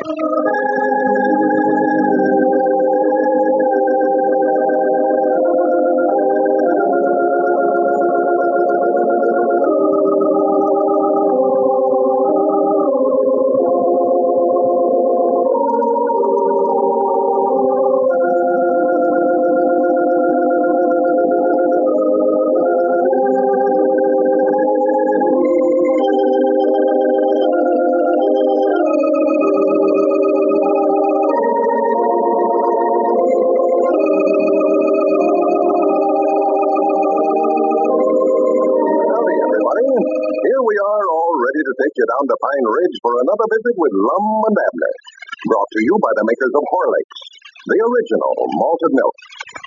Down to Pine Ridge for another visit with Lum and Abner. Brought to you by the makers of Horlicks, the original malted milk.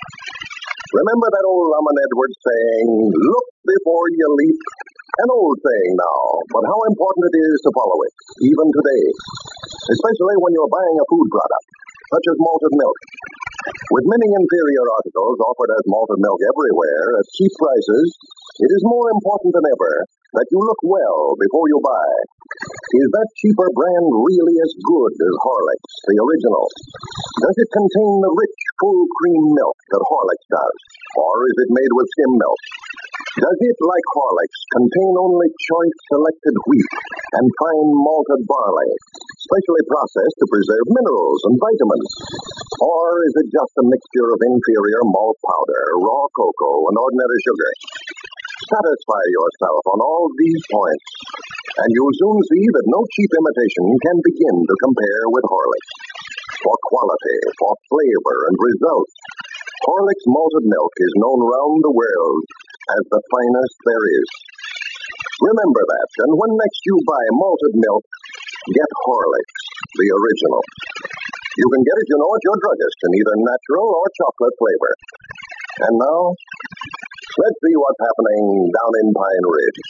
Remember that old Lum and Edwards saying, look before you leap? An old saying now, but how important it is to follow it, even today. Especially when you're buying a food product, such as malted milk. With many inferior articles offered as malted milk everywhere at cheap prices, it is more important than ever that you look well before you buy. Is that cheaper brand really as good as Horlicks, the original? Does it contain the rich, full cream milk that Horlicks does? Or is it made with skim milk? Does it, like Horlicks, contain only choice selected wheat and fine malted barley, specially processed to preserve minerals and vitamins? Or is it just a mixture of inferior malt powder, raw cocoa, and ordinary sugar? Satisfy yourself on all these points, and you'll soon see that no cheap imitation can begin to compare with Horlicks. For quality, for flavor, and results, Horlicks malted milk is known round the world as the finest there is. Remember that, and when next you buy malted milk, get Horlicks, the original. You can get it, at your druggist in either natural or chocolate flavor. And now, let's see what's happening down in Pine Ridge.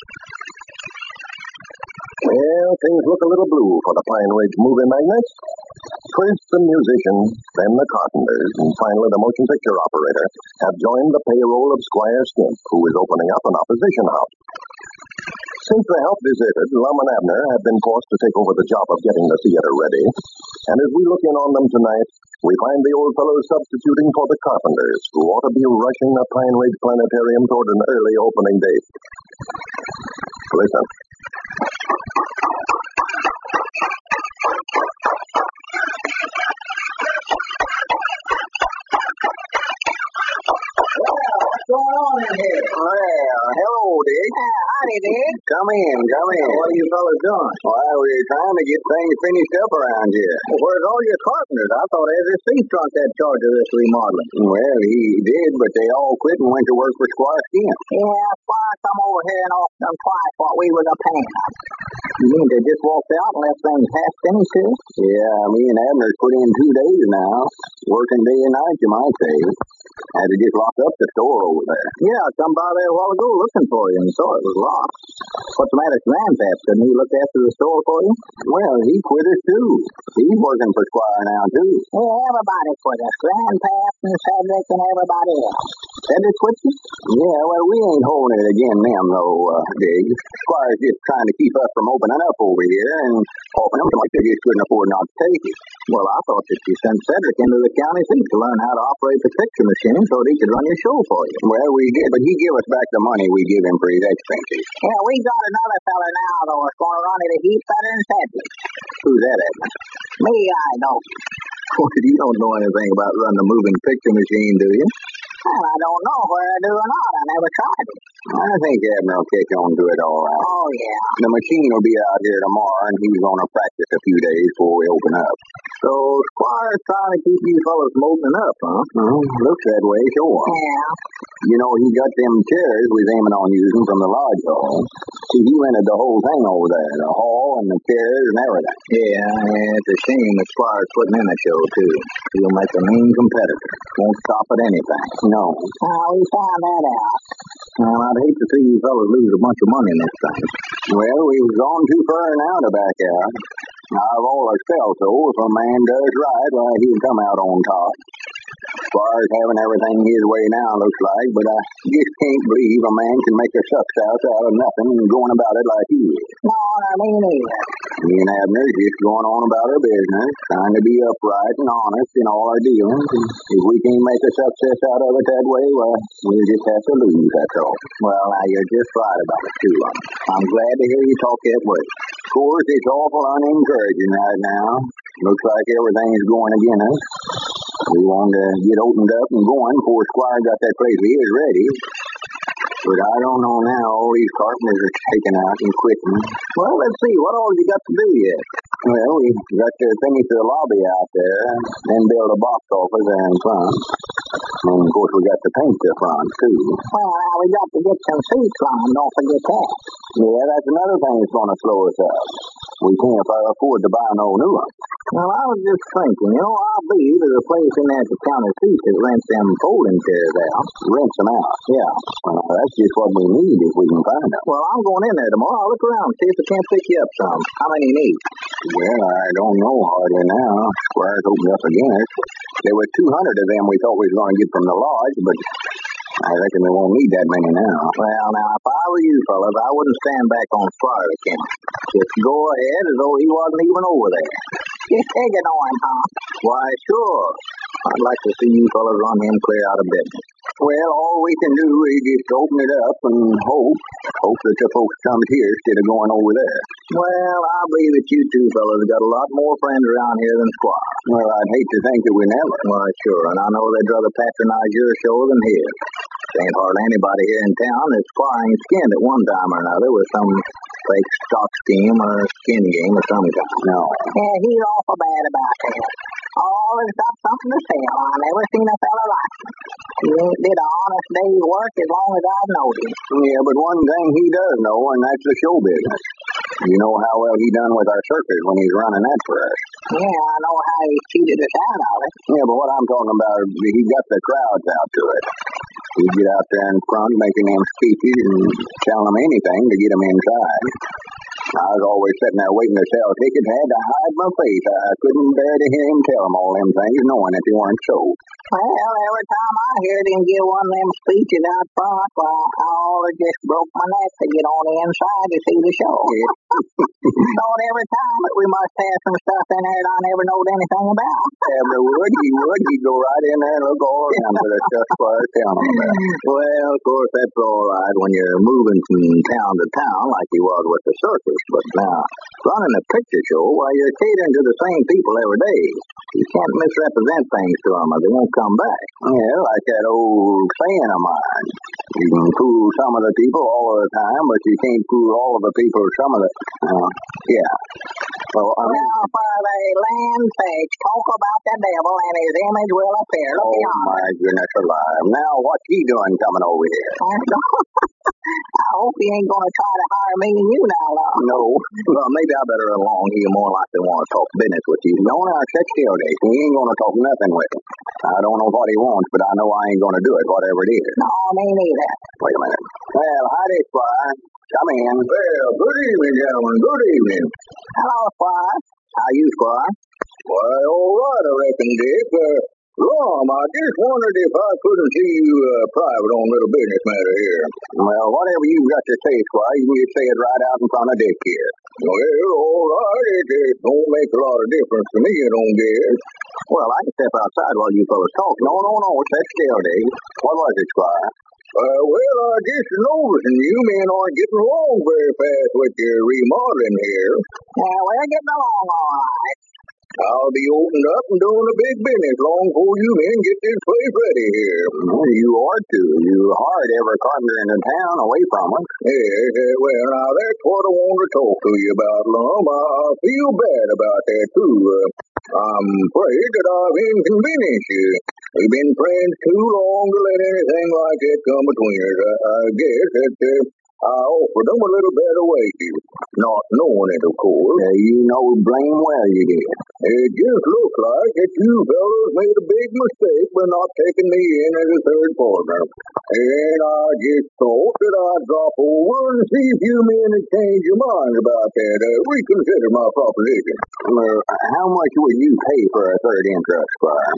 Well, things look a little blue for the Pine Ridge movie magnates. First the musician, then the carpenters, and finally the motion picture operator have joined the payroll of Squire Skimp, who is opening up an opposition house. Since the health deserted, Lum and Abner have been forced to take over the job of getting the theater ready. And as we look in on them tonight, we find the old fellows substituting for the carpenters, who ought to be rushing the Pine Ridge Planetarium toward an early opening date. Listen. What's going on in here? Well, hello, Dick. Howdy, Dick. Come in. What are you fellas doing? Well, we're trying to get things finished up around here. Where's all your carpenters? I thought Ezra Seastrunk had charge of this remodeling. Well, he did, but they all quit and went to work for Squire Skimp. Yeah, Squire come over here and offered them twice what we was a paying. You mean they just walked out and left things half finished here? Yeah, me and Abner's put in 2 days now. Working day and night, you might say. Had to just lock up the store over there. Yeah, I come by there a while ago looking for you and saw it was locked. What's the matter with Grandpap? Didn't he look after the store for you? Well, he quit us too. He's working for Squire now too. Yeah, everybody quit us. Grandpap and Cedric and everybody else. Cedric quit you? Yeah, well, we ain't holding it again them though, Dig. Squire's just trying to keep us from opening up over here and hoping them like they just couldn't afford not to take it. Well, I thought that you sent Cedric into the county seat to learn how to operate the picture machine so that he could run your show for you. Well, we did, but he gave us back the money we give him for his expenses. Yeah, we got another fella now, though, that's going to run it a heap better than Cedric. Who's that, Edmund? Me, I don't. Well, you don't know anything about running a moving picture machine, do you? Well, I don't know whether I do or not. I never tried it. I think Abner will catch on to it all right. Oh, yeah. The machine will be out here tomorrow, and he's going to practice a few days before we open up. So Squire's trying to keep you fellas moving up, huh? Looks that way, sure. Yeah. You know, he got them chairs we was aiming on using from the lodge hall. See, he rented the whole thing over there, the hall and the chairs and everything. Yeah, it's a shame that Squire's putting in a show, too. He'll make a mean competitor. Won't stop at anything. No. How we found that out? Well, I'd hate to see you fellas lose a bunch of money in this thing. Well, we've gone too far now to back out. I've always felt so. If a man does right, well, he'll come out on top. Squire's having everything his way now, looks like, but I just can't believe a man can make a success out of nothing and going about it like he is. No, I mean neither. Me and Abner's just going on about our business, trying to be upright and honest in all our dealings. And if we can't make a success out of it that way, well, we'll just have to lose, that's all. Well, now, you're just right about it, too. I'm glad to hear you talk that way. Of course, it's awful unencouraging right now. Looks like everything's going against us. We wanted to get opened up and going before Squire got that place of his ready. But I don't know now. All these carpenters are taking out and quitting. Well, let's see. What all you got to do yet? Well, we got to finish the lobby out there, then build a box office there in front. And, of course, we got to paint the front, too. Well, now we got to get some seats on. Don't forget that. Yeah, that's another thing that's going to slow us up. We can't afford to buy no new one. Well, I was just thinking, I believe there's a place in there at the county seat that rents them folding chairs out. Rents them out? Yeah. Well, that's just what we need if we can find them. Well, I'm going in there tomorrow. I'll look around, see if I can't pick you up some. How many you need? Well, I don't know hardly now. Squire's opened up again. There were 200 of them we thought we was going to get from the lodge, but I reckon we won't need that many now. Well, now, if I were you fellas, I wouldn't stand back on Squire's account. Just go ahead as though he wasn't even over there. Just take it on, huh? Why, sure. I'd like to see you fellas run him clear out of business. Well, all we can do is just open it up and hope that the folks come here instead of going over there. Well, I believe that you two fellas got a lot more friends around here than Squire. Well, I'd hate to think that we never. Why, sure, and I know they'd rather patronize your show than his. There ain't hardly anybody here in town that's Squire ain't skinned at one time or another with some fake stock scheme or skin game of some kind. No. Yeah, he's awful bad about that. Always got something to sell. I never seen a fella like him. He ain't did an honest day's work as long as I've known him. Yeah, but one thing he does know, and that's the show business. You know how well he done with our circus when he's running that for us. Yeah, I know how he cheated us out of it. Yeah, but what I'm talking about, he got the crowds out to it. He'd get out there in front making them speeches and telling them anything to get them inside. I was always sitting there waiting to sell tickets. I had to hide my face. I couldn't bear to hear him tell them all them things, knowing that they weren't so. Well, every time I heard him give one of them speeches out front, well, I always just broke my neck to get on the inside to see the show. Yeah. Thought every time that we must have some stuff in there that I never knowed anything about. Yeah, but he'd go right in there and look all around for the stuff Squire's telling him about. Well, of course, that's all right when you're moving from town to town like he was with the circus. But now, running a picture show, while you're catering to the same people every day. You can't misrepresent things to them or they won't come back. Yeah, like that old saying of mine. You can fool some of the people all of the time, but you can't fool all of the people some of the... yeah. Well, now, for the land's sake, talk about the devil and his image will appear. Look oh, my goodness alive. Now, what's he doing coming over here? I hope he ain't going to try to hire me and you now, love. No. Well, maybe I better run along. He'll more likely want to talk business with you. No, now, check still, Dave. He ain't going to talk nothing with him. I don't know what he wants, but I know I ain't going to do it, whatever it is. No, me neither. Wait a minute. Well, howdy, Squire. Come in. Well, good evening, gentlemen. Good evening. Hello, Squire. How you, Squire? Why, all right, I reckon, Dick. Rom, I just wondered if I couldn't see you private on a little business matter here. Well, whatever you've got to say, Squire, you can just say it right out in front of Dick here. Well, all right. It don't make a lot of difference to me, I don't guess. Well, I can step outside while you fellas talk. No. Sit still, Dave. What was it, Squire? Well, I just noticing you men aren't getting along very fast with your remodeling here. Yeah, we're getting along all right. I'll be opened up and doing a big business long before you men get this place ready here. Well, you ought to. You hired every carpenter in the town away from us. Yeah, well, now that's what I want to talk to you about, Lum. I feel bad about that, too. I'm afraid that I've inconvenienced you. We've been friends too long to let anything like that come between us. I guess that I offered them a little better wages, not knowing it, of course. You know blame well you did. It just looked like that you fellows made a big mistake by not taking me in as a third partner. And I just thought that I'd drop over and see if you men had changed your mind about that. Reconsider my proposition. How much would you pay for a third interest, Squire?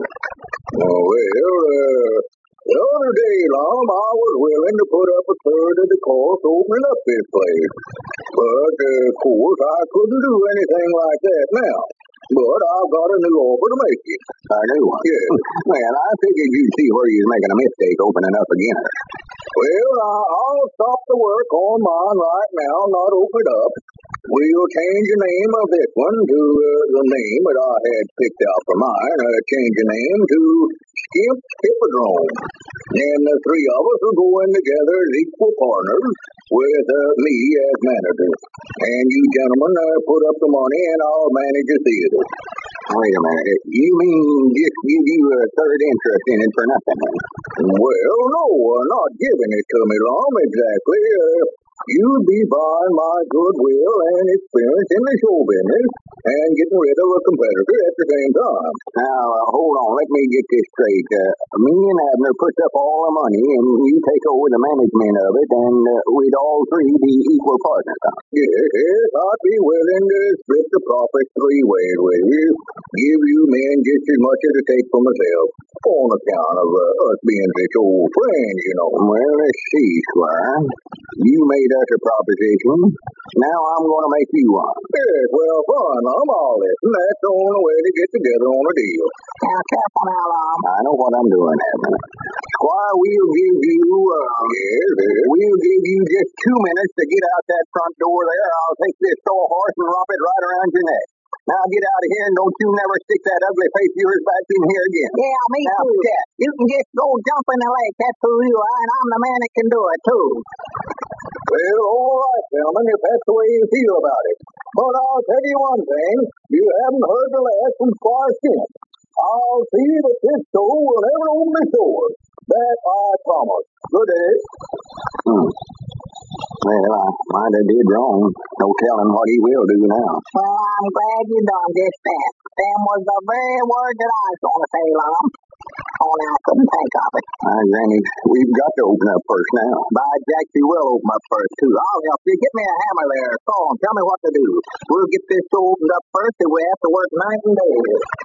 The other day, Lum, I was willing to put up a third of the cost opening up this place. But, of course, I couldn't do anything like that now. But I've got a new offer to make you. A new one? Yes. Well, I figured you'd see where you're making a mistake opening up again. Well, I'll stop the work on mine right now, not open it up. We'll change the name of this one to the name that I had picked out for mine. Change the name to Skimp Hippodrome. And the three of us will go in together as equal partners with me as manager. And you gentlemen put up the money and I'll manage the theater. Wait a minute. You mean just give you a third interest in it for nothing? Well, no, not giving it to me, Lum, exactly. You'd be buying my goodwill and experience in the show business and getting rid of a competitor at the same time. Now, hold on. Let me get this straight. Me and Abner puts up all the money, and you take over the management of it, and we'd all three be equal partners. Yes, I'd be willing to split the profits three ways with you. Give you men just as much as I take for myself, on account of us being such old friends, you know. Well, let's see, Squire. You made us a proposition. Now I'm going to make you one. Yes, well, fine, I'll listen. That's the only way to get together on a deal. Now, careful now, Lum. I know what I'm doing, Abner. Squire, we'll give you, we'll give you just 2 minutes to get out that front door there. I'll take this sawhorse and wrap it right around your neck. Now get out of here and don't you never stick that ugly face of yours back in here again. Yeah, me now, too. Cat, you can just go jump in the lake. That's who you are, and I'm the man that can do it, too. Well, all right, gentlemen, if that's the way you feel about it. But I'll tell you one thing. You haven't heard the last from Squire Skimp. I'll see that this show will never open the door. That I promise. Good day. Well, I might have did wrong. No telling what he will do now. Well, I'm glad you done just that. Them was the very words that I was going to say, Lum. Only I couldn't think of it. Granny, we've got to open up first now. By Jack, you will open up first, too. I'll help you. Get me a hammer there, saw, and tell me what to do. We'll get this show opened up first if we have to work night and day.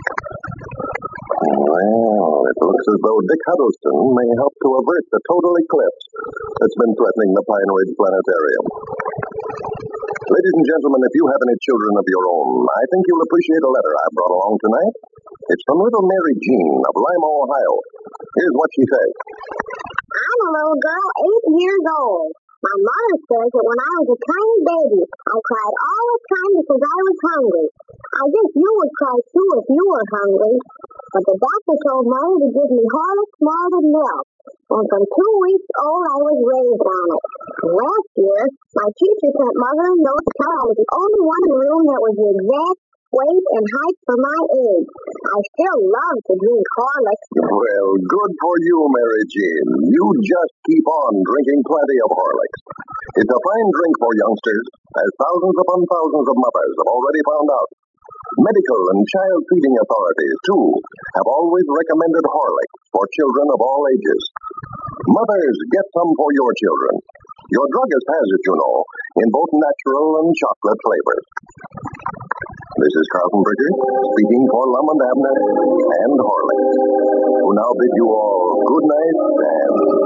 Well, it looks as though Dick Huddleston may help to avert the total eclipse that's been threatening the Pine Ridge Planetarium. Ladies and gentlemen, if you have any children of your own, I think you'll appreciate a letter I brought along tonight. It's from little Mary Jean of Lima, Ohio. Here's what she says. I'm a little girl, 8 years old. My mother says that when I was a tiny baby, I cried all the time because I was hungry. I guess you would cry too if you were hungry. But the doctor told Mother to give me Horlicks malted milk. And from 2 weeks old, I was raised on it. Last year, my teacher sent Mother a note to tell I was the only one in the room that was the exact weight and height for my age. I still love to drink Horlicks. Well, good for you, Mary Jean. You just keep on drinking plenty of Horlicks. It's a fine drink for youngsters, as thousands upon thousands of mothers have already found out. Medical and child feeding authorities, too, have always recommended Horlicks for children of all ages. Mothers, get some for your children. Your druggist has it, you know, in both natural and chocolate flavors. This is Carlton Bridger, speaking for Lum and Abner and Horlicks, who now bid you all good night and